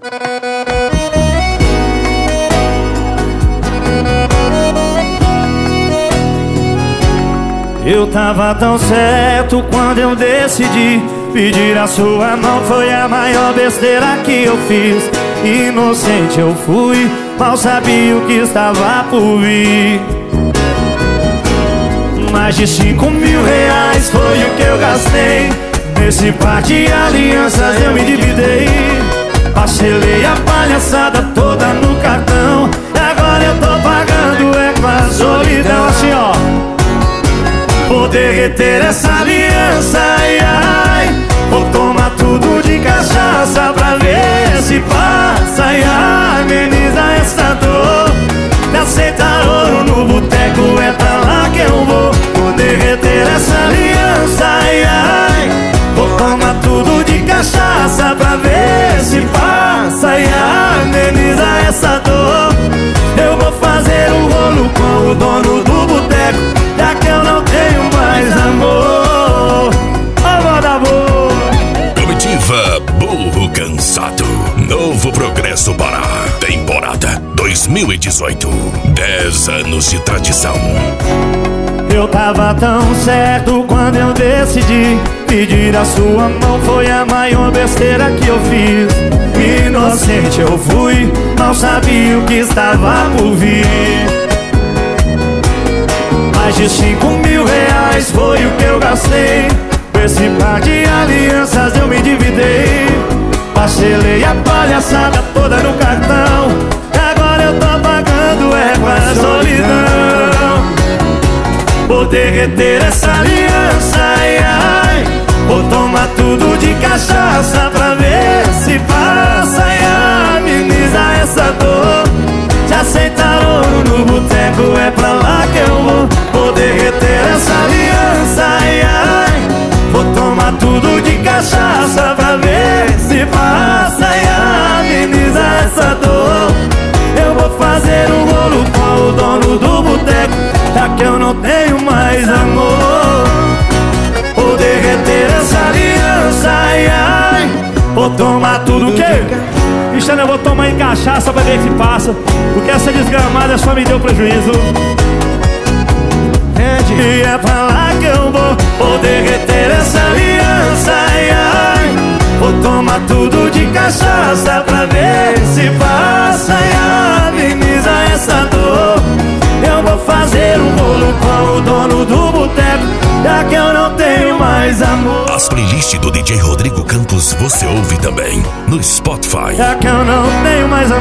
Eu tava tão certo quando eu decidi pedir a sua mão. Foi a maior besteira que eu fiz. Inocente eu fui, mal sabia o que estava por vir. Mais de 5 mil reais foi o que eu gastei. Nesse par de alianças eu me endividei. Parcelei a palhaçada toda no cartão. E agora eu tô pagando é com a solidão. Assim ó, vou derreter essa aliança, ai, ai. Vou tomar tudo de cachaça pra ver se passa, ai, ai. Ameniza essa dor. Me aceitar ouro no boteco, é pra lá que eu vou. Vou derreter essa aliança, ai, ai. Vou tomar tudo de cachaça pra ver se passa, ai, ai. Ameniza essa dor. Eu vou fazer um rolo com o dono do boteco, já que eu não tenho mais amor. Ó, moda boa. Comitiva Burro Cansado. Novo Progresso Pará. Temporada 2018. 10 anos de tradição. Eu tava tão certo quando eu decidi pedir a sua mão. Foi a maior besteira que eu fiz. Inocente eu fui, não sabia o que estava por vir. Mais de 5 mil reais foi o que eu gastei. Com esse par de alianças eu me endividei. Parcelei a palhaçada toda no cartão. E agora eu tô pagando é com a solidão. Vou derreter essa aliança, ai, ai. Vou tomar tudo de cachaça pra ver se passa, ai, ai. Ameniza essa dor. Se aceitar ouro no boteco, é pra lá que eu vou. Vou derreter essa aliança, ai, ai. Vou tomar tudo de cachaça pra ver se passa, ai, ai. Ameniza essa dor. Eu vou fazer um rolo com o dono do boteco, já que eu não tenho mais amor. Vou derreter essa aliança, ai, ai. Vou tomar tudo que... Cristiano, eu vou tomar em cachaça pra ver se passa, porque essa desgramada só me deu prejuízo. E é pra lá que eu vou. Vou derreter essa aliança, ai, ai. Vou tomar tudo de cachaça pra ver se passa, ai, ai. Ameniza essa dor. Eu vou fazer um bolo com o dono do boteco, já que eu não tenho mais amor. As playlists do DJ Rodrigo Campos você ouve também no Spotify. Já que eu não tenho mais amor.